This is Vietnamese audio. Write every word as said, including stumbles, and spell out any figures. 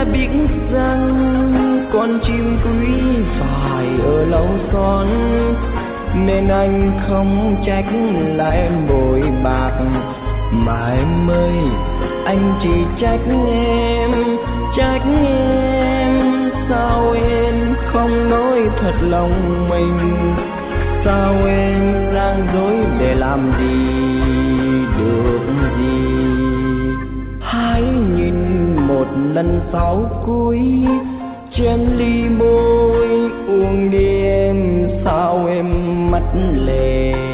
đã biết rằng con chim quý phải ở lâu son, nên anh không trách là em bội bạc, mà em ơi anh chỉ trách em, trách em. Sao em không nói thật lòng mình, sao em rang dối để làm gì được gì. Hãy nhìn một lần sau cuối, chén ly môi uống đi em, sao em mắt lệ.